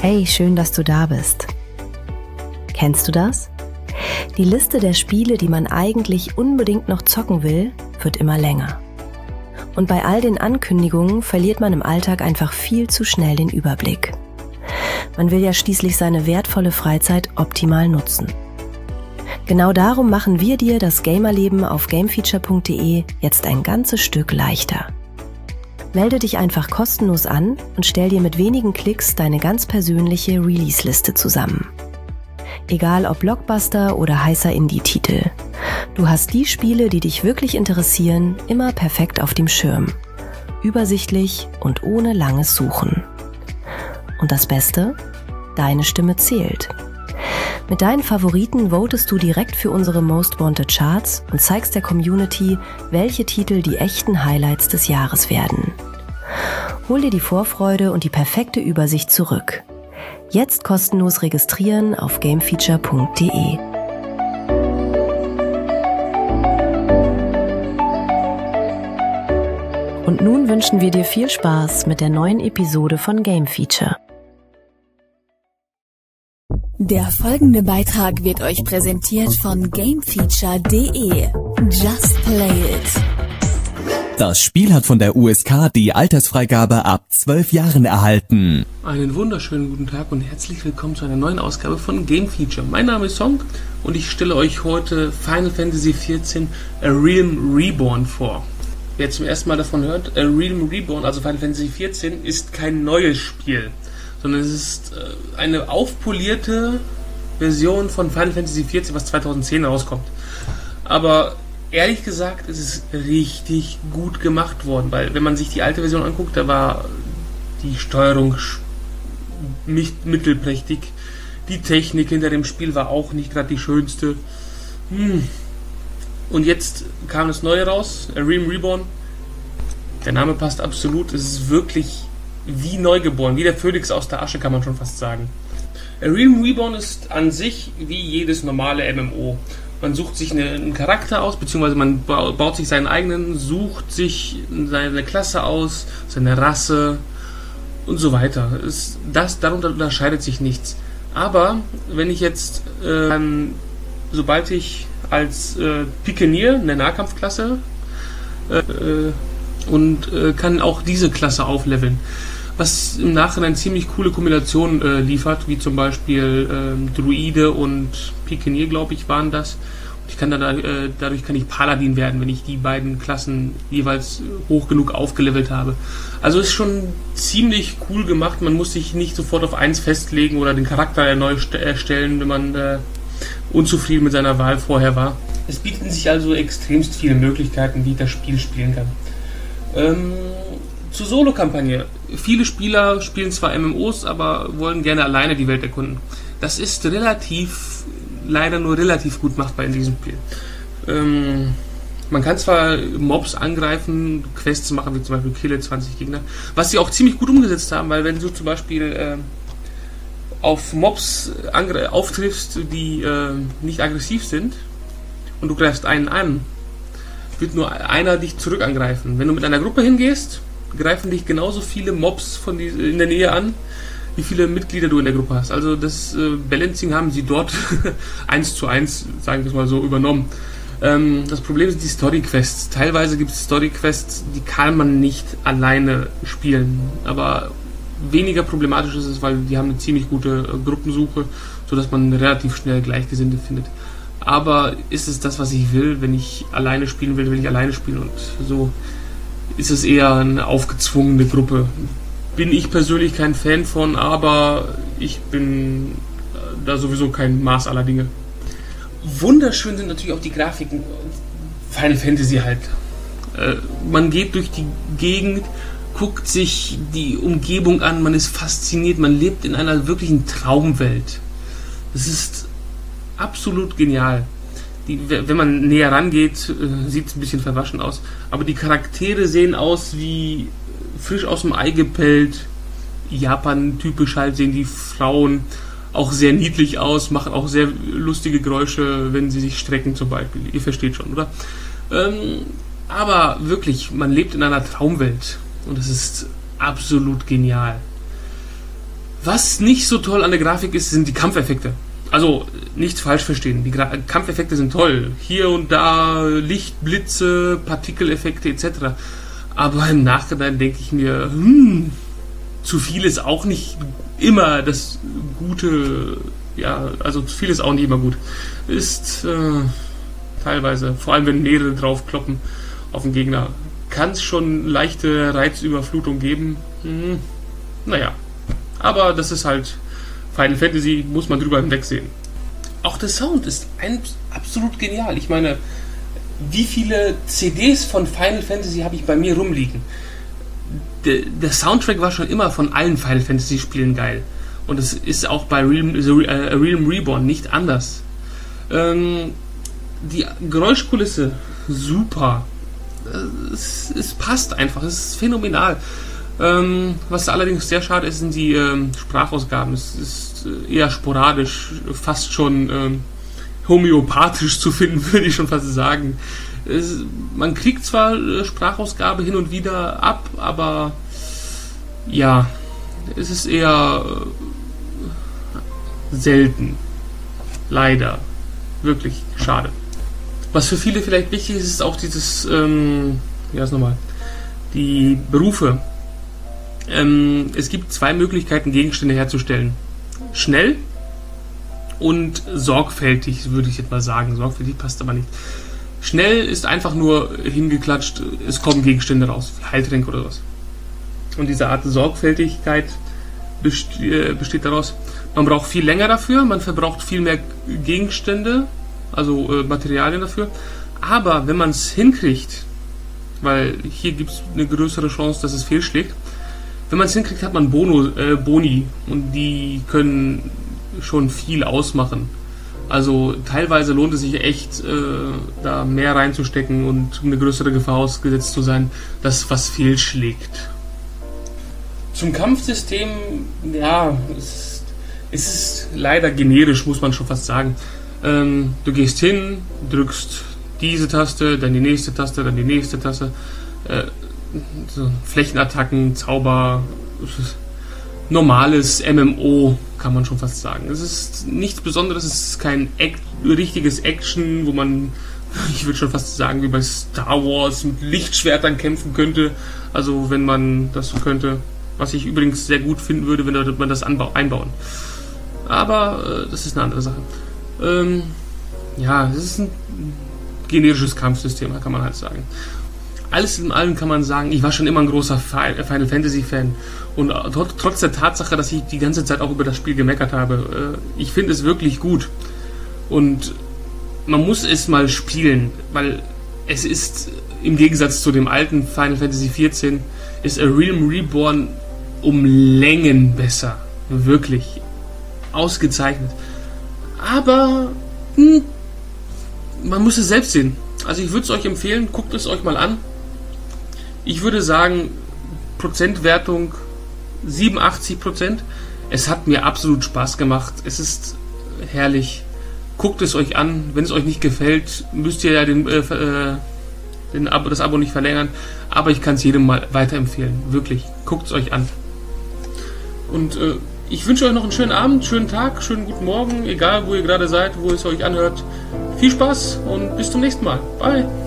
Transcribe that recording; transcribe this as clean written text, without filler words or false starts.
Hey, schön, dass du da bist. Kennst du das? Die Liste der Spiele, die man eigentlich unbedingt noch zocken will, wird immer länger. Und bei all den Ankündigungen verliert man im Alltag einfach viel zu schnell den Überblick. Man will ja schließlich seine wertvolle Freizeit optimal nutzen. Genau darum machen wir dir das Gamerleben auf gamefeature.de jetzt ein ganzes Stück leichter. Melde dich einfach kostenlos an und stell dir mit wenigen Klicks deine ganz persönliche Release-Liste zusammen. Egal ob Blockbuster oder heißer Indie-Titel. Du hast die Spiele, die dich wirklich interessieren, immer perfekt auf dem Schirm. Übersichtlich und ohne langes Suchen. Und das Beste? Deine Stimme zählt. Mit deinen Favoriten votest du direkt für unsere Most Wanted Charts und zeigst der Community, welche Titel die echten Highlights des Jahres werden. Hol dir die Vorfreude und die perfekte Übersicht zurück. Jetzt kostenlos registrieren auf gamefeature.de. Und nun wünschen wir dir viel Spaß mit der neuen Episode von Game Feature. Der folgende Beitrag wird euch präsentiert von gamefeature.de. Just play it. Das Spiel hat von der USK die Altersfreigabe ab 12 Jahren erhalten. Einen wunderschönen guten Tag und herzlich willkommen zu einer neuen Ausgabe von Game Feature. Mein Name ist Song und ich stelle euch heute Final Fantasy XIV A Realm Reborn vor. Wer zum ersten Mal davon hört, A Realm Reborn, also Final Fantasy XIV, ist kein neues Spiel, sondern es ist eine aufpolierte Version von Final Fantasy XIV, was 2010 rauskommt. Aber ehrlich gesagt, es ist richtig gut gemacht worden, weil wenn man sich die alte Version anguckt, da war die Steuerung nicht mittelprächtig, die Technik hinter dem Spiel war auch nicht gerade die schönste. Und jetzt kam das Neue raus, A Realm Reborn. Der Name passt absolut, es ist wirklich wie neugeboren, wie der Phönix aus der Asche, kann man schon fast sagen. A Realm Reborn ist an sich wie jedes normale MMO. Man sucht sich einen Charakter aus, beziehungsweise man baut sich seinen eigenen, sucht sich seine Klasse aus, seine Rasse und so weiter. Darunter unterscheidet sich nichts. Aber wenn ich jetzt, sobald ich als Pikenier eine Nahkampfklasse kann auch diese Klasse aufleveln. Was im Nachhinein ziemlich coole Kombinationen liefert, wie zum Beispiel Druide und Pikenier, glaube ich, waren das. Und ich kann dadurch kann ich Paladin werden, wenn ich die beiden Klassen jeweils hoch genug aufgelevelt habe. Also ist schon ziemlich cool gemacht. Man muss sich nicht sofort auf eins festlegen oder den Charakter neu erstellen, wenn man unzufrieden mit seiner Wahl vorher war. Es bieten sich also extremst viele Möglichkeiten, wie ich das Spiel spielen kann. Zur Solo-Kampagne. Viele Spieler spielen zwar MMOs, aber wollen gerne alleine die Welt erkunden. Das ist leider nur relativ gut machbar in diesem Spiel. Man kann zwar Mobs angreifen, Quests machen, wie zum Beispiel Kille 20 Gegner, was sie auch ziemlich gut umgesetzt haben, weil wenn du zum Beispiel auf Mobs auftriffst, die nicht aggressiv sind und du greifst einen an, wird nur einer dich zurück angreifen. Wenn du mit einer Gruppe hingehst, greifen dich genauso viele Mobs in der Nähe an, wie viele Mitglieder du in der Gruppe hast. Also das Balancing haben sie dort 1:1, sagen wir es mal so, übernommen. Das Problem sind die Story-Quests. Teilweise gibt es Story-Quests, die kann man nicht alleine spielen. Aber weniger problematisch ist es, weil die haben eine ziemlich gute Gruppensuche, sodass man relativ schnell Gleichgesinnte findet. Aber ist es das, was ich will? Wenn ich alleine spielen will, will ich alleine spielen. Und so ist es eher eine aufgezwungene Gruppe. Bin ich persönlich kein Fan von, aber ich bin da sowieso kein Maß aller Dinge. Wunderschön sind natürlich auch die Grafiken. Final Fantasy halt. Man geht durch die Gegend, guckt sich die Umgebung an, man ist fasziniert, man lebt in einer wirklichen Traumwelt. Das ist absolut genial. Wenn man näher rangeht, sieht es ein bisschen verwaschen aus. Aber die Charaktere sehen aus wie frisch aus dem Ei gepellt. Japan-typisch halt sehen die Frauen auch sehr niedlich aus, machen auch sehr lustige Geräusche, wenn sie sich strecken zum Beispiel. Ihr versteht schon, oder? Aber wirklich, man lebt in einer Traumwelt. Und es ist absolut genial. Was nicht so toll an der Grafik ist, sind die Kampfeffekte. Also, nicht falsch verstehen, die Kampfeffekte sind toll. Hier und da Lichtblitze, Partikeleffekte etc. Aber im Nachhinein denke ich mir, zu viel ist auch nicht immer das Gute. Ja, also zu viel ist auch nicht immer gut. Ist teilweise, vor allem wenn mehrere draufkloppen auf den Gegner, kann es schon leichte Reizüberflutung geben. Naja, aber das ist halt Final Fantasy, muss man drüber hinwegsehen. Auch der Sound ist absolut genial. Ich meine, wie viele CDs von Final Fantasy habe ich bei mir rumliegen? Der Soundtrack war schon immer von allen Final Fantasy Spielen geil. Und es ist auch bei Realm Reborn nicht anders. Die Geräuschkulisse, super. Es passt einfach, es ist phänomenal. Was allerdings sehr schade ist, sind die Sprachausgaben. Es ist eher sporadisch, fast schon homöopathisch zu finden, würde ich schon fast sagen. Man kriegt zwar Sprachausgabe hin und wieder ab, aber ja, es ist eher selten. Leider. Wirklich schade. Was für viele vielleicht wichtig ist, ist auch dieses, die Berufe. Es gibt zwei Möglichkeiten, Gegenstände herzustellen. Schnell und sorgfältig, würde ich jetzt mal sagen. Sorgfältig passt aber nicht. Schnell ist einfach nur hingeklatscht, es kommen Gegenstände raus, Heiltränke oder was. Und diese Art Sorgfältigkeit besteht daraus, man braucht viel länger dafür, man verbraucht viel mehr Gegenstände, also Materialien dafür. Aber wenn man es hinkriegt, weil hier gibt es eine größere Chance, dass es fehlschlägt, wenn man es hinkriegt, hat man Boni und die können schon viel ausmachen. Also teilweise lohnt es sich echt, da mehr reinzustecken und eine größere Gefahr ausgesetzt zu sein, dass was fehlschlägt. Zum Kampfsystem, ja, es ist leider generisch, muss man schon fast sagen. Du gehst hin, drückst diese Taste, dann die nächste Taste, dann die nächste Taste. So Flächenattacken, Zauber, normales MMO, kann man schon fast sagen. Es ist nichts Besonderes, es ist kein richtiges Action, wo man, ich würde schon fast sagen, wie bei Star Wars mit Lichtschwertern kämpfen könnte. Also wenn man das so könnte. Was ich übrigens sehr gut finden würde, wenn man das einbauen. Aber das ist eine andere Sache. Es ist ein generisches Kampfsystem, kann man halt sagen. Alles in allem kann man sagen, ich war schon immer ein großer Final Fantasy Fan und trotz der Tatsache, dass ich die ganze Zeit auch über das Spiel gemeckert habe, ich finde es wirklich gut und man muss es mal spielen, weil es ist im Gegensatz zu dem alten Final Fantasy XIV ist A Realm Reborn um Längen besser, wirklich ausgezeichnet, aber man muss es selbst sehen. Also ich würde es euch empfehlen, guckt es euch mal an. Ich würde sagen, Prozentwertung 87%. Es hat mir absolut Spaß gemacht. Es ist herrlich. Guckt es euch an. Wenn es euch nicht gefällt, müsst ihr ja das Abo nicht verlängern. Aber ich kann es jedem mal weiterempfehlen. Wirklich. Guckt es euch an. Und ich wünsche euch noch einen schönen Abend, schönen Tag, schönen guten Morgen. Egal, wo ihr gerade seid, wo es euch anhört. Viel Spaß und bis zum nächsten Mal. Bye.